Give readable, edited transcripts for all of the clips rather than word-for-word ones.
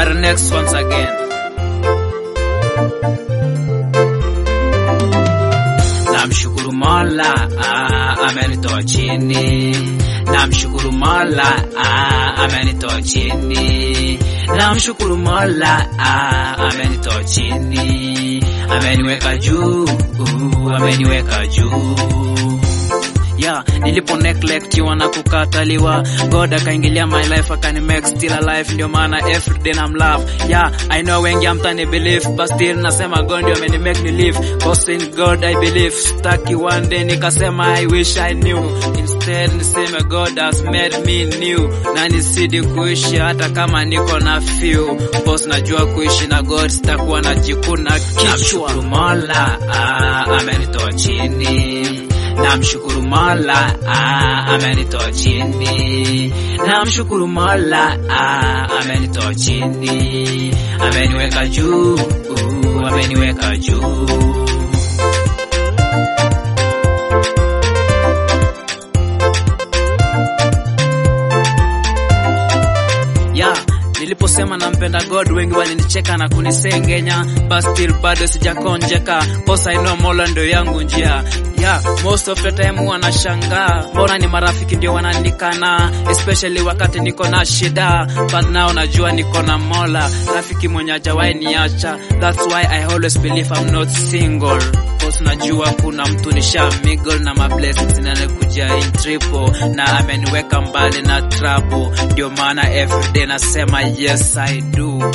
are next once again. Namshukuru Mola amenitoa chini. Namshukuru Mola amenitoa chini. Namshukuru Mola amenitoa chini. Ameniweka juu, ameniweka juu. Yeah, nilipo neglect you na kukataliwa, God akaingilia my life akani make still alive. Ndio maana every day I'm love. Yeah, I know wengi hamtani believe, but still nasema God ndio ameni make me live. Cause in God I believe. Stucky one day nikasema I wish I knew. Instead niseme God has made me new. Na nisidi kuishi hata kama niko na few. Cause najua kuishi na God sitakuwa najikuna kichwa. Namshukuru Mola amenitoa chini. Namshukuru Mola amenitoa chini. Namshukuru Mola amenitoa chini. Ameniweka juu, ameniweka juu. Niliposema nampenda God wengi walinicheka na kunisengenya, but still bado sijakonjeka. Cause I know Mola ndio yangu njia. Yeah, most of the time wanashangaa mbona ni marafiki ndio wananikana, especially wakati niko na shida. But now najua niko na Mola, rafiki mwenye hajawahi niacha. That's why I always believe I'm not single. Cause najua kuna mtu nishamiggle na my blessings zinakuja in triple. Na ameniweka mbali na trouble. Ndio maana every day nasema yes I do.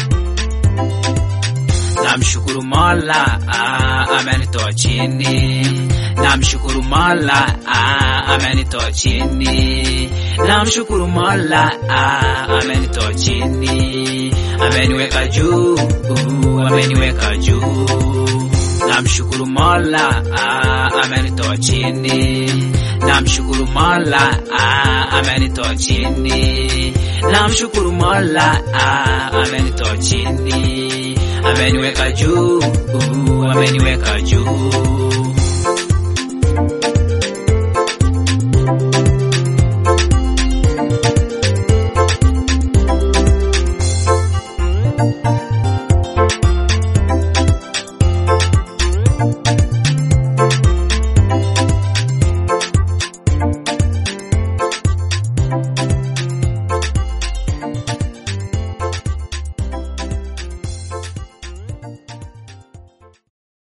Namshukuru Mola amenitoa chini. Namshukuru Mola amenitoa chini. Namshukuru Mola amenitoa chini. Ameniweka juu, ameniweka juu. Namshukuru Mola amenitoa chini. Namshukuru Mola amenitoa chini. Namshukuru Mola amenitoa chini. Ameniweka juu, ameniweka juu.